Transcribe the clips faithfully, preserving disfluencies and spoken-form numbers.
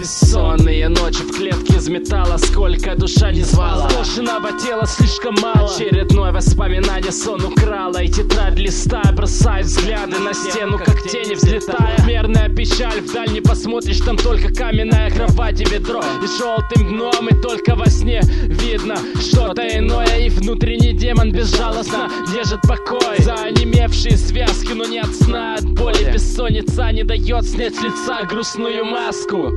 Бессонные ночи в клетке из металла, сколько душа не звала. Брошенного тела слишком мало. Очередное воспоминание сон украла. И тетрадь листая, бросает взгляды на стену, как тени взлетая. Мерная печаль, вдаль не посмотришь, там только каменная кровать и ведро. И желтым дном, и только во сне видно что-то иное. И внутренний демон безжалостно держит покой за онемевшие связки, но не от сна, от боли. Бессонница не дает снять с лица грустную маску.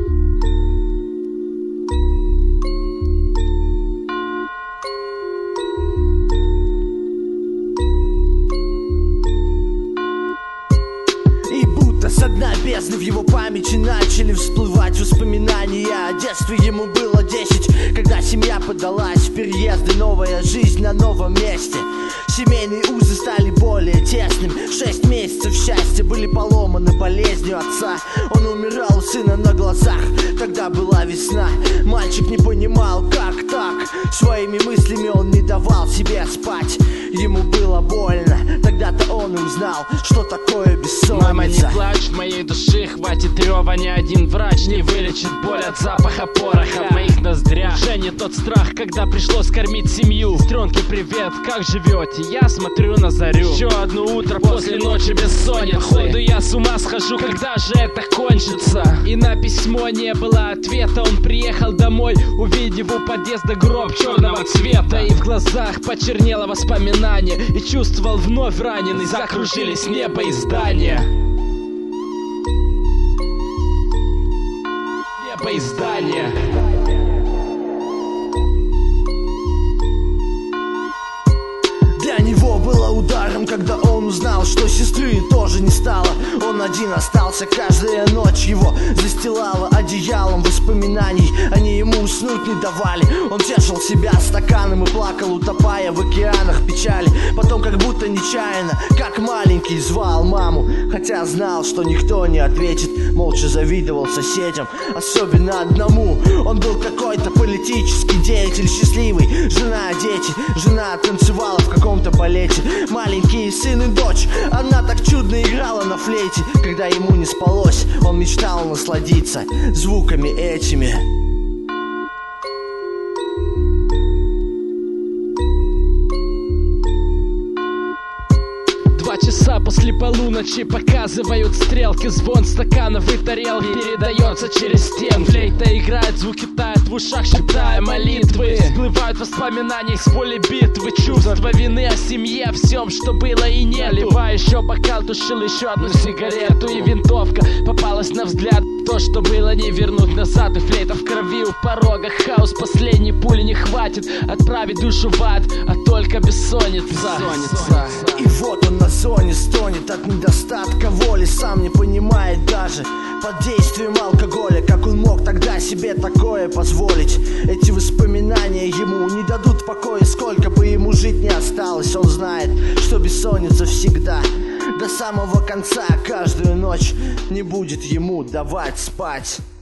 Со дна бездны в его памяти начали всплывать воспоминания о детстве. Ему было десять, когда семья подалась в переезды. Новая жизнь на новом месте. Семейные узы стали более тесными. Шесть месяцев счастья были поломаны болезнью отца. Он умирал у сына на глазах. Тогда была весна. Мальчик не понимал, как так. Своими мыслями он не давал себе спать. Ему было больно. Тогда-то он и узнал, что такое бессонница. Мама, не плачь, в моей душе хватит рева. Ни один врач не вылечит боль от запаха пороха в моих ноздрях. Уже не тот страх, когда пришлось кормить семью. Сестренки, привет, как живете? Я смотрю на зарю. Еще одно утро после ночи бессонницы. Походу я с ума схожу, когда же это кончится? И на письмо не было ответа. Он приехал домой, увидев у подъезда гроб черного цвета. И в глазах почернело воспоминание. И чувствовал вновь раненый. Закружились небо и здания. Небо и здания. Для него было ударом, когда он узнал, что сестры тоже не стало. Он один остался, каждая ночь его застилала одеялом воспоминаний. Они ему уснуть не давали. Он тешил себя стаканом и плакал, утопая в океанах печали. Потом как будто нечаянно, как маленький, звал маму, хотя знал, что никто не ответит. Молча завидовал соседям, особенно одному. Он был какой-то политический деятель, счастливый. Жена, дети, жена танцевала в каком-то балете. Маленький сын и дочь, она так чудно играла на флейте. Когда ему не спалось, он мечтал насладиться звуками этими. Два часа после полуночи показывают стрелки. Звон стаканов и тарелки передается через стен. Флейта играет, звуки тают в ушах, шептая молитвы. Всплывают воспоминания с поля битвы. Чувство вины о семье, о всем, что было и нет. Наливая еще бокал, тушил еще одну сигарету. И винтовка попалась на взгляд. То, что было, не вернуть назад. И флейта в крови у порога. Хаос, последней пули не хватит отправить душу в ад, а только бессонница. Бессонница. И вот он на зоне стонет от недостатка воли. Сам не понимает даже под действием алкоголя, как он мог тогда себе такое позволить. Эти воспоминания ему не дадут покоя, сколько бы ему жить не осталось. Он знает, что бессонница всегда, до самого конца, каждую ночь не будет ему давать спать.